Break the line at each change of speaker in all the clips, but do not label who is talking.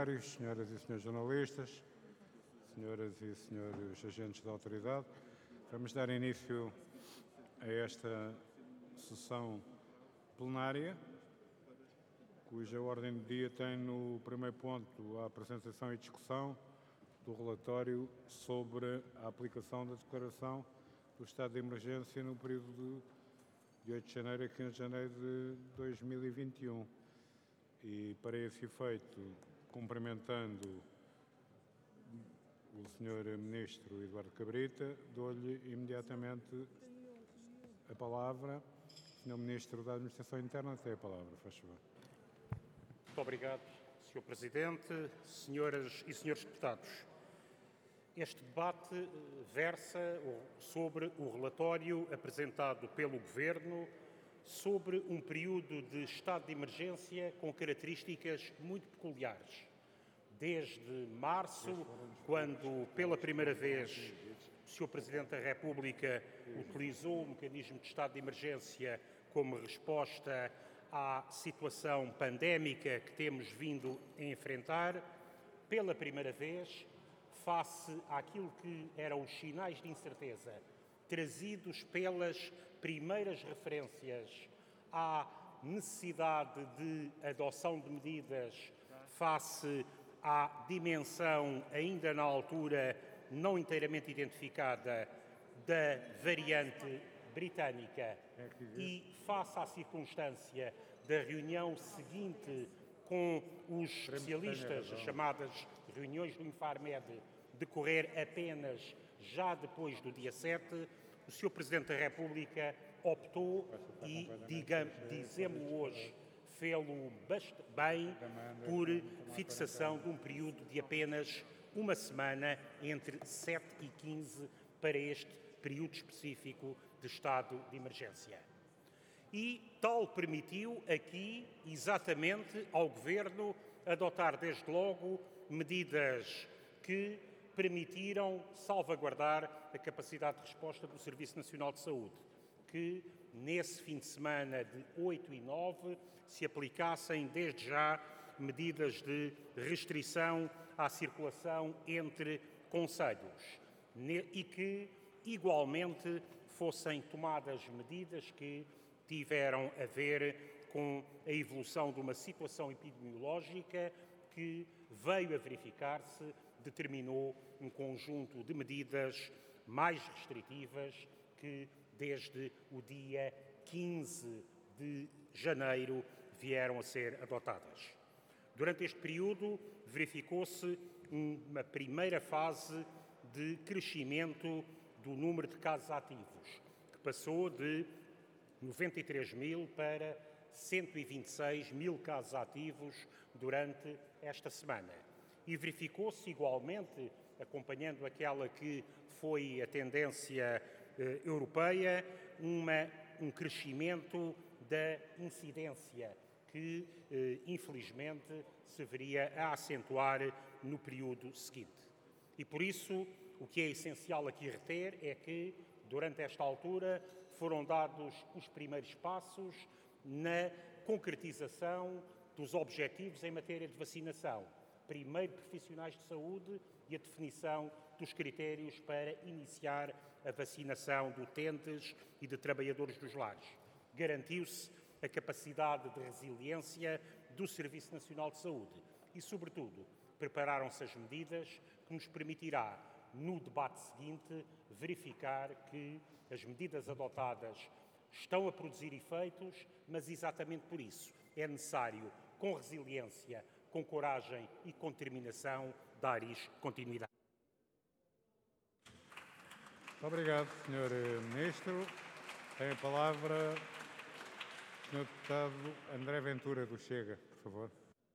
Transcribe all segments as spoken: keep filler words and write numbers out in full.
funcionários, senhoras e senhores jornalistas, senhoras e senhores agentes da autoridade, vamos dar início a esta sessão plenária, cuja ordem do dia tem no primeiro ponto a apresentação e discussão do relatório sobre a aplicação da declaração do estado de emergência no período de oito de janeiro a quinze de janeiro de dois mil e vinte e um. E para esse efeito, cumprimentando o senhor Ministro Eduardo Cabrita, dou-lhe imediatamente a palavra. senhor Ministro da Administração Interna, tem a palavra, faz favor.
Muito obrigado, senhor Presidente, senhoras e senhores deputados. Este debate versa sobre o relatório apresentado pelo Governo sobre um período de estado de emergência com características muito peculiares. Desde março, quando pela primeira vez o senhor Presidente da República utilizou o mecanismo de estado de emergência como resposta à situação pandémica que temos vindo a enfrentar, pela primeira vez, face àquilo que eram os sinais de incerteza trazidos pelas primeiras referências à necessidade de adoção de medidas face à dimensão, ainda na altura não inteiramente identificada, da variante britânica e face à circunstância da reunião seguinte com os especialistas, as chamadas reuniões do Infarmed, decorrer apenas já depois do dia sete, o senhor Presidente da República optou, e dizemos-lo hoje, fê-lo bem, por fixação de um período de apenas uma semana, entre sete e quinze, para este período específico de estado de emergência. E tal permitiu aqui, exatamente, ao Governo adotar desde logo medidas que permitiram salvaguardar a capacidade de resposta do Serviço Nacional de Saúde, que nesse fim de semana de oito e nove se aplicassem desde já medidas de restrição à circulação entre concelhos e que igualmente fossem tomadas medidas que tiveram a ver com a evolução de uma situação epidemiológica que veio a verificar-se, determinou um conjunto de medidas mais restritivas que, desde o dia quinze de janeiro, vieram a ser adotadas. Durante este período, verificou-se uma primeira fase de crescimento do número de casos ativos, que passou de noventa e três mil para cento e vinte e seis mil casos ativos durante esta semana. E verificou-se igualmente, acompanhando aquela que foi a tendência eh, europeia, uma, um crescimento da incidência que, eh, infelizmente, se viria a acentuar no período seguinte. E por isso, o que é essencial aqui reter é que, durante esta altura, foram dados os primeiros passos na concretização dos objetivos em matéria de vacinação. Primeiro, profissionais de saúde e a definição dos critérios para iniciar a vacinação de utentes e de trabalhadores dos lares. Garantiu-se a capacidade de resiliência do Serviço Nacional de Saúde e, sobretudo, prepararam-se as medidas que nos permitirá, no debate seguinte, verificar que as medidas adotadas estão a produzir efeitos, mas exatamente por isso é necessário, com resiliência, com coragem e com determinação, dar-lhes continuidade.
Muito obrigado, senhor Ministro. Tem a palavra o senhor Deputado André Ventura, do Chega, por favor.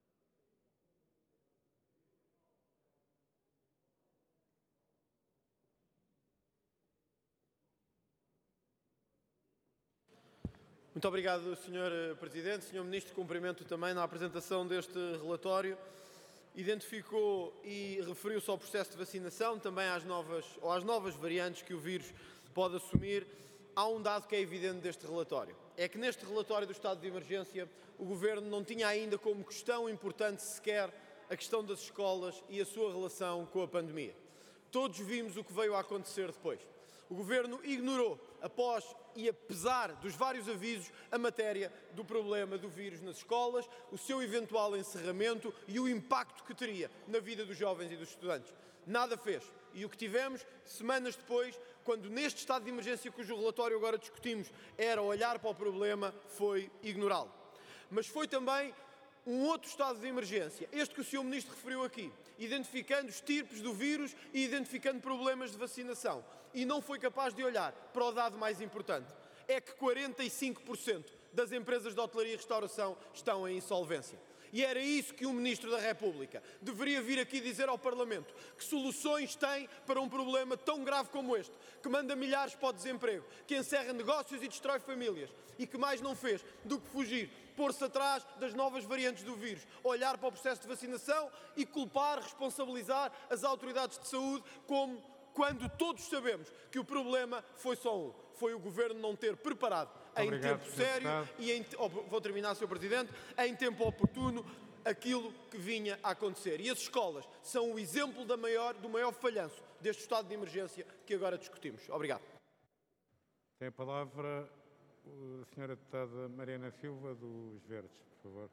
Muito obrigado, senhor Presidente. senhor Ministro, cumprimento também na apresentação deste relatório. Identificou e referiu-se ao processo de vacinação, também às novas, ou às novas variantes que o vírus pode assumir. Há um dado que é evidente deste relatório. É que neste relatório do estado de emergência o Governo não tinha ainda como questão importante sequer a questão das escolas e a sua relação com a pandemia. Todos vimos o que veio a acontecer depois. O Governo ignorou, após e apesar dos vários avisos, a matéria do problema do vírus nas escolas, o seu eventual encerramento e o impacto que teria na vida dos jovens e dos estudantes. Nada fez. E o que tivemos, semanas depois, quando neste estado de emergência cujo relatório agora discutimos era olhar para o problema, foi ignorá-lo. Mas foi também um outro estado de emergência, este que o senhor Ministro referiu aqui, identificando os tipos do vírus e identificando problemas de vacinação. E não foi capaz de olhar para o dado mais importante, é que quarenta e cinco por cento das empresas de hotelaria e restauração estão em insolvência. E era isso que um Ministro da República deveria vir aqui dizer ao Parlamento, que soluções tem para um problema tão grave como este, que manda milhares para o desemprego, que encerra negócios e destrói famílias, e que mais não fez do que fugir, pôr-se atrás das novas variantes do vírus, olhar para o processo de vacinação e culpar, responsabilizar as autoridades de saúde, como quando todos sabemos que o problema foi só um, foi o Governo não ter preparado em
Obrigado,
tempo sério e em, oh, vou terminar, senhor Presidente, em tempo oportuno aquilo que vinha a acontecer. E as escolas são o exemplo da maior, do maior falhanço deste estado de emergência que agora discutimos. Obrigado.
Tem a palavra a senhora deputada Mariana Silva, dos Verdes, por favor.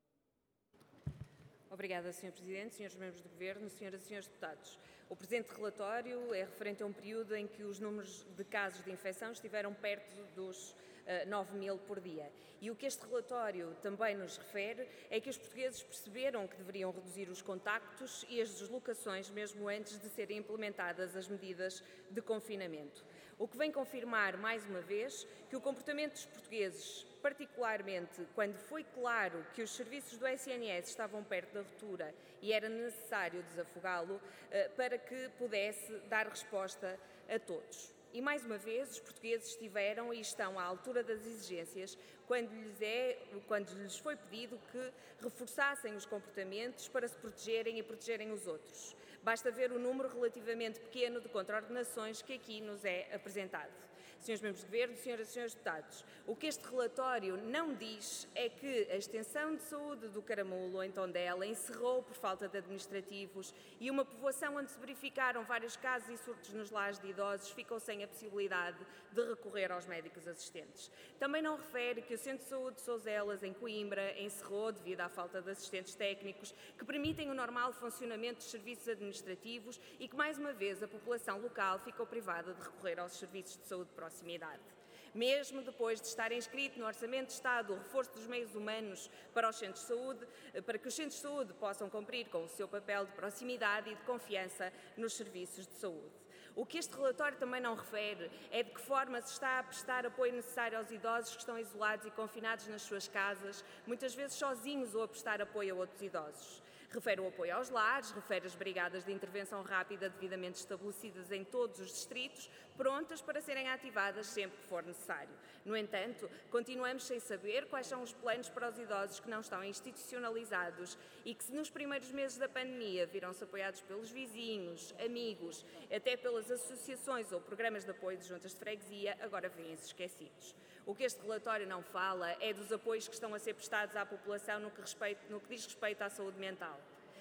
Obrigada, senhor Presidente, senhores membros do Governo, senhoras e senhores deputados. O presente relatório é referente a um período em que os números de casos de infecção estiveram perto dos uh, nove mil por dia. E o que este relatório também nos refere é que os portugueses perceberam que deveriam reduzir os contactos e as deslocações mesmo antes de serem implementadas as medidas de confinamento. O que vem confirmar, mais uma vez, que o comportamento dos portugueses, particularmente quando foi claro que os serviços do S N S estavam perto da ruptura e era necessário desafogá-lo, para que pudesse dar resposta a todos. E, mais uma vez, os portugueses estiveram e estão à altura das exigências quando lhes, é, quando lhes foi pedido que reforçassem os comportamentos para se protegerem e protegerem os outros. Basta ver o número relativamente pequeno de contraordenações que aqui nos é apresentado. Senhores membros do Governo, senhoras e senhores deputados, o que este relatório não diz é que a extensão de saúde do Caramulo, em Tondela, encerrou por falta de administrativos e uma povoação onde se verificaram vários casos e surtos nos lares de idosos ficou sem a possibilidade de recorrer aos médicos assistentes. Também não refere que o Centro de Saúde de Souselas, em Coimbra, encerrou devido à falta de assistentes técnicos que permitem o normal funcionamento dos serviços administrativos e que, mais uma vez, a população local ficou privada de recorrer aos serviços de saúde próximos. Proximidade. Mesmo depois de estar inscrito no Orçamento de Estado o reforço dos meios humanos para os centros de saúde, para que os centros de saúde possam cumprir com o seu papel de proximidade e de confiança nos serviços de saúde. O que este relatório também não refere é de que forma se está a prestar apoio necessário aos idosos que estão isolados e confinados nas suas casas, muitas vezes sozinhos ou a prestar apoio a outros idosos. Refere o apoio aos lares, refere as brigadas de intervenção rápida devidamente estabelecidas em todos os distritos, prontas para serem ativadas sempre que for necessário. No entanto, continuamos sem saber quais são os planos para os idosos que não estão institucionalizados e que, se nos primeiros meses da pandemia viram-se apoiados pelos vizinhos, amigos, até pelas associações ou programas de apoio de juntas de freguesia, agora vêm-se esquecidos. O que este relatório não fala é dos apoios que estão a ser prestados à população no que, respeito, no que diz respeito à saúde mental,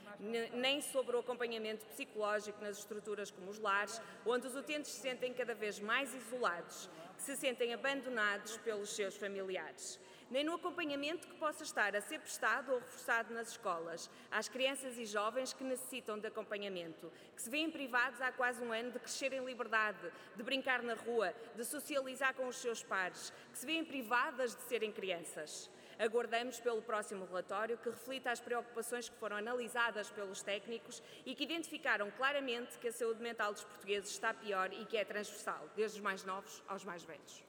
nem sobre o acompanhamento psicológico nas estruturas como os lares, onde os utentes se sentem cada vez mais isolados, que se sentem abandonados pelos seus familiares. Nem no acompanhamento que possa estar a ser prestado ou reforçado nas escolas às crianças e jovens que necessitam de acompanhamento, que se veem privados há quase um ano de crescer em liberdade, de brincar na rua, de socializar com os seus pares, que se veem privadas de serem crianças. Aguardamos pelo próximo relatório que reflita as preocupações que foram analisadas pelos técnicos e que identificaram claramente que a saúde mental dos portugueses está pior e que é transversal, desde os mais novos aos mais velhos.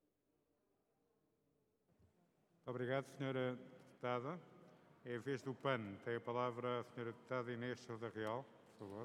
Obrigado, senhora deputada. É a vez do P A N. Tem a palavra a senhora deputada Inês Sousa Real, por favor.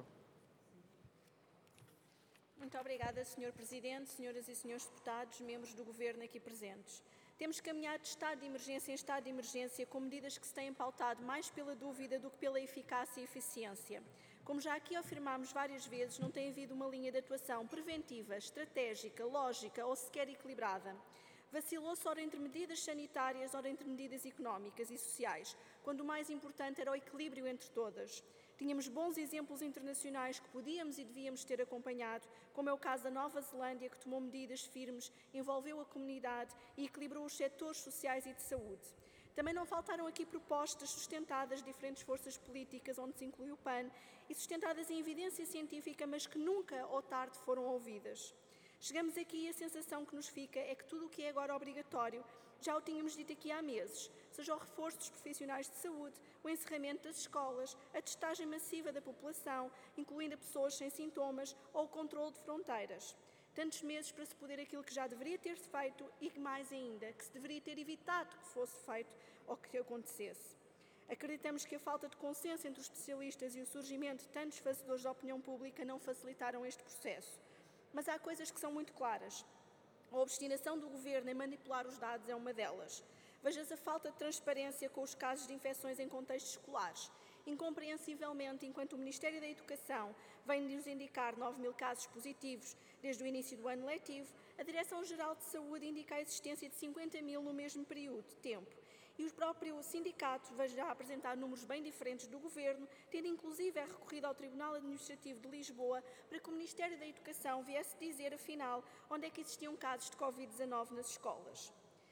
Muito obrigada, senhor Presidente, senhoras e senhores deputados, membros do Governo aqui presentes. Temos caminhado de estado de emergência em estado de emergência com medidas que se têm pautado mais pela dúvida do que pela eficácia e eficiência. Como já aqui afirmámos várias vezes, não tem havido uma linha de atuação preventiva, estratégica, lógica ou sequer equilibrada. Vacilou-se ora entre medidas sanitárias, ora entre medidas económicas e sociais, quando o mais importante era o equilíbrio entre todas. Tínhamos bons exemplos internacionais que podíamos e devíamos ter acompanhado, como é o caso da Nova Zelândia, que tomou medidas firmes, envolveu a comunidade e equilibrou os setores sociais e de saúde. Também não faltaram aqui propostas sustentadas de diferentes forças políticas, onde se inclui o P A N, e sustentadas em evidência científica, mas que nunca ou tarde foram ouvidas. Chegamos aqui e a sensação que nos fica é que tudo o que é agora obrigatório já o tínhamos dito aqui há meses, seja o reforço dos profissionais de saúde, o encerramento das escolas, a testagem massiva da população, incluindo a pessoas sem sintomas, ou o controle de fronteiras. Tantos meses para se poder aquilo que já deveria ter-se feito e que mais ainda, que se deveria ter evitado que fosse feito ou que acontecesse. Acreditamos que a falta de consenso entre os especialistas e o surgimento de tantos fazedores da opinião pública não facilitaram este processo. Mas há coisas que são muito claras. A obstinação do Governo em manipular os dados é uma delas. Veja-se a falta de transparência com os casos de infecções em contextos escolares. Incompreensivelmente, enquanto o Ministério da Educação vem de nos indicar nove mil casos positivos desde o início do ano letivo, a Direção-Geral de Saúde indica a existência de cinquenta mil no mesmo período de tempo. E o próprio sindicato vai já apresentar números bem diferentes do Governo, tendo inclusive recorrido ao Tribunal Administrativo de Lisboa para que o Ministério da Educação viesse dizer, afinal, onde é que existiam casos de covid dezanove nas escolas.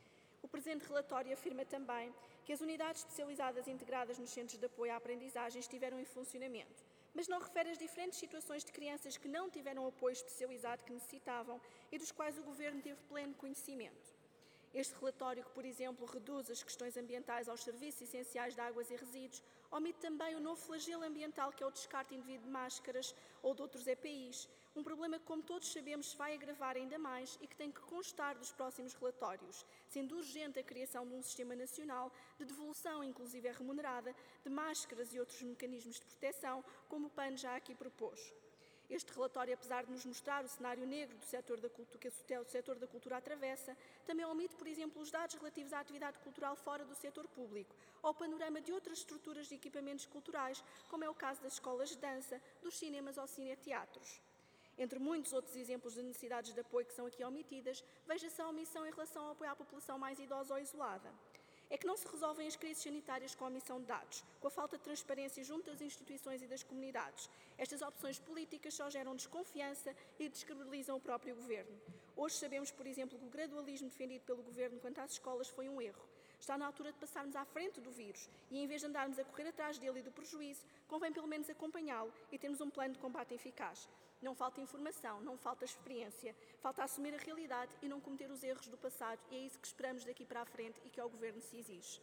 O presente relatório afirma também que as unidades especializadas integradas nos centros de apoio à aprendizagem estiveram em funcionamento, mas não refere as diferentes situações de crianças que não tiveram o apoio especializado que necessitavam e dos quais o Governo teve pleno conhecimento. Este relatório, que, por exemplo, reduz as questões ambientais aos serviços essenciais de águas e resíduos, omite também o novo flagelo ambiental que é o descarte indevido de máscaras ou de outros E P Is, um problema que, como todos sabemos, se vai agravar ainda mais e que tem que constar dos próximos relatórios, sendo urgente a criação de um sistema nacional de devolução, inclusive remunerada, de máscaras e outros mecanismos de proteção, como o P A N já aqui propôs. Este relatório, apesar de nos mostrar o cenário negro do setor da cultura, que o setor da cultura atravessa, também omite, por exemplo, os dados relativos à atividade cultural fora do setor público, ou o panorama de outras estruturas de equipamentos culturais, como é o caso das escolas de dança, dos cinemas ou cineteatros. Entre muitos outros exemplos de necessidades de apoio que são aqui omitidas, veja-se a omissão em relação ao apoio à população mais idosa ou isolada. É que não se resolvem as crises sanitárias com a omissão de dados, com a falta de transparência junto das instituições e das comunidades. Estas opções políticas só geram desconfiança e descredibilizam o próprio Governo. Hoje sabemos, por exemplo, que o gradualismo defendido pelo Governo quanto às escolas foi um erro. Está na altura de passarmos à frente do vírus e, em vez de andarmos a correr atrás dele e do prejuízo, convém pelo menos acompanhá-lo e termos um plano de combate eficaz. Não falta informação, não falta experiência, falta assumir a realidade e não cometer os erros do passado, e é isso que esperamos daqui para a frente e que ao Governo se exige.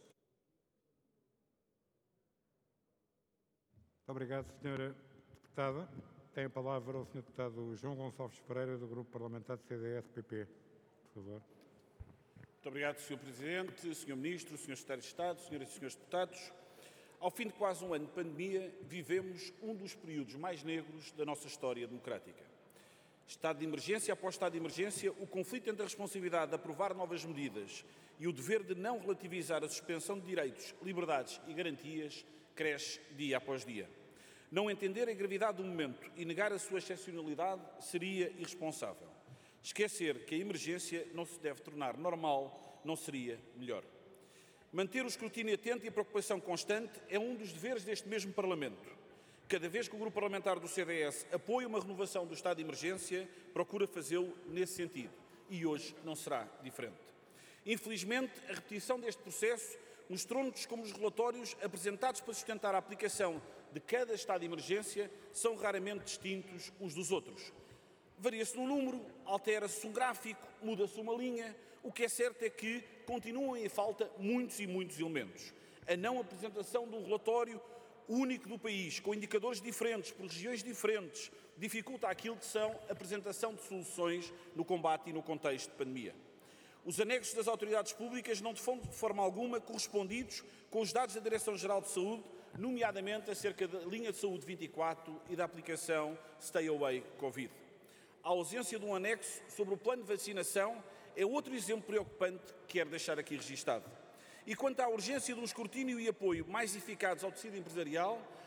Muito obrigado, senhora Deputada. Tem a palavra o senhor Deputado João Gonçalves Pereira, do Grupo Parlamentar do C D S P P. Por favor.
Muito obrigado, senhor Presidente, senhor Ministro, senhor Secretário de Estado, senhoras e senhores deputados. Ao fim de quase um ano de pandemia, vivemos um dos períodos mais negros da nossa história democrática. Estado de emergência após estado de emergência, o conflito entre a responsabilidade de aprovar novas medidas e o dever de não relativizar a suspensão de direitos, liberdades e garantias cresce dia após dia. Não entender a gravidade do momento e negar a sua excepcionalidade seria irresponsável. Esquecer que a emergência não se deve tornar normal não seria melhor. Manter o escrutínio atento e a preocupação constante é um dos deveres deste mesmo Parlamento. Cada vez que o Grupo Parlamentar do C D S apoia uma renovação do estado de emergência, procura fazê-lo nesse sentido. E hoje não será diferente. Infelizmente, a repetição deste processo mostrou-nos como os relatórios apresentados para sustentar a aplicação de cada estado de emergência são raramente distintos uns dos outros. Varia-se no número, altera-se um gráfico, muda-se uma linha. O que é certo é que continuam em falta muitos e muitos elementos. A não apresentação de um relatório único do país, com indicadores diferentes, por regiões diferentes, dificulta aquilo que são a apresentação de soluções no combate e no contexto de pandemia. Os anexos das autoridades públicas não são de forma alguma correspondidos com os dados da Direção-Geral de Saúde, nomeadamente acerca da linha de saúde vinte e quatro e da aplicação Stay Away Covid. A ausência de um anexo sobre o plano de vacinação é outro exemplo preocupante que quero deixar aqui registado. E quanto à urgência de um escrutínio e apoio mais eficazes ao tecido empresarial,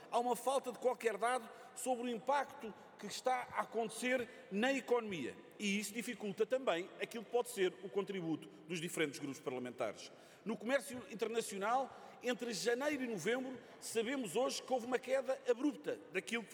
há uma falta de qualquer dado sobre o impacto que está a acontecer na economia. E isso dificulta também aquilo que pode ser o contributo dos diferentes grupos parlamentares. No comércio internacional, entre janeiro e novembro, sabemos hoje que houve uma queda abrupta daquilo que